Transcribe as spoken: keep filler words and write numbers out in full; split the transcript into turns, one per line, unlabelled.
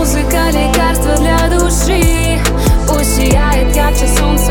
Музыка — лекарство для души. Пусть сияет ярче солнце